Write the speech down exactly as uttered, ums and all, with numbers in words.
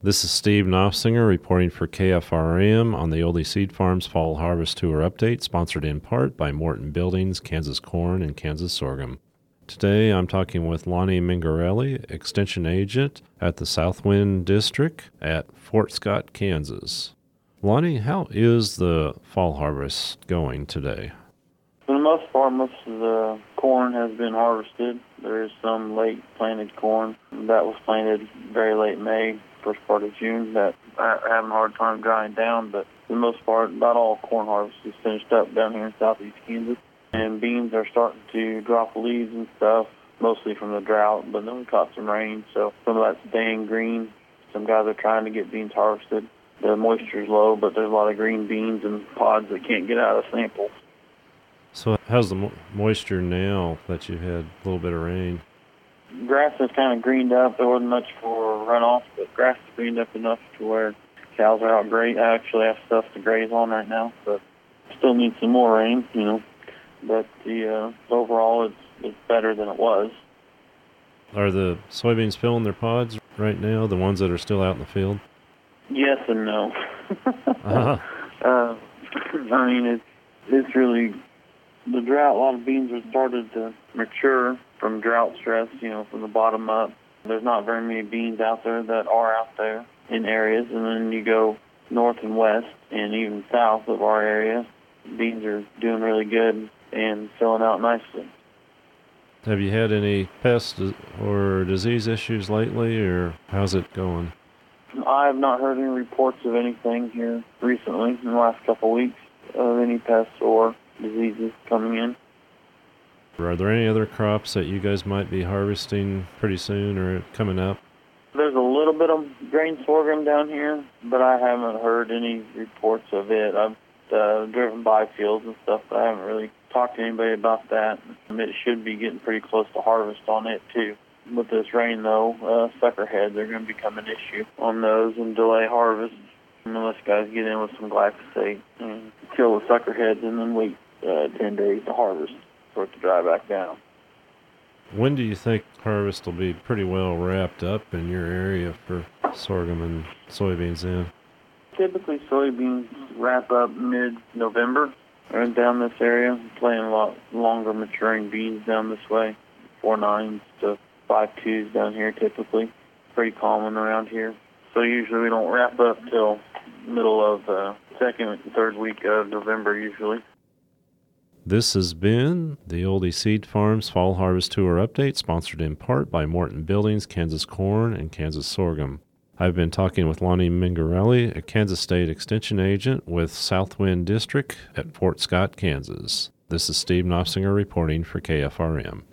This is Steve Knopfsinger reporting for K F R M on the Oldie Seed Farms Fall Harvest Tour Update, sponsored in part by Morton Buildings, Kansas Corn, and Kansas Sorghum. Today I'm talking with Lonnie Mingarelli, Extension Agent at the Southwind District at Fort Scott, Kansas. Lonnie, how is the fall harvest going today? For the most part, most of the corn has been harvested. There is some late planted corn that was planted very late May, first part of June, that are having a hard time drying down, but for the most part, about all corn harvest is finished up down here in southeast Kansas. And beans are starting to drop leaves and stuff, mostly from the drought, but then we caught some rain, so some of that's staying green. Some guys are trying to get beans harvested. The moisture's low, but there's a lot of green beans and pods that can't get out of samples. So how's the mo- moisture now that you've had a little bit of rain? Grass is kind of greened up. There wasn't much for runoff, but grass is greened up enough to where cows are out great. I actually have stuff to graze on right now, but still need some more rain, you know. But the uh, overall, it's, it's better than it was. Are the soybeans filling their pods right now, the ones that are still out in the field? Yes and no. uh-huh. uh, I mean, it's, it's really... The drought, a lot of beans have started to mature from drought stress, you know, from the bottom up. There's not very many beans out there that are out there in areas. And then you go north and west and even south of our area, beans are doing really good and filling out nicely. Have you had any pest or disease issues lately, or how's it going? I have not heard any reports of anything here recently in the last couple of weeks of any pests or diseases coming in. Are there any other crops that you guys might be harvesting pretty soon or coming up? There's a little bit of grain sorghum down here, but I haven't heard any reports of it. I've uh, driven by fields and stuff, but I haven't really talked to anybody about that. It should be getting pretty close to harvest on it, too. With this rain, though, uh, sucker heads are going to become an issue on those and delay harvest unless guys get in with some glyphosate and kill the sucker heads and then wait uh, ten days to harvest for it to dry back down. When do you think harvest will be pretty well wrapped up in your area for sorghum and soybeans in? Typically, soybeans wrap up mid-November and down this area. Playing a lot longer maturing beans down this way, four nines to five twos down here typically. Pretty common around here. So usually we don't wrap up till middle of uh, second and third week of November usually. This has been the Oldie Seed Farms Fall Harvest Tour Update, sponsored in part by Morton Buildings, Kansas Corn, and Kansas Sorghum. I've been talking with Lonnie Mingarelli, a Kansas State Extension Agent with Southwind District at Fort Scott, Kansas. This is Steve Knopfsinger reporting for K F R M.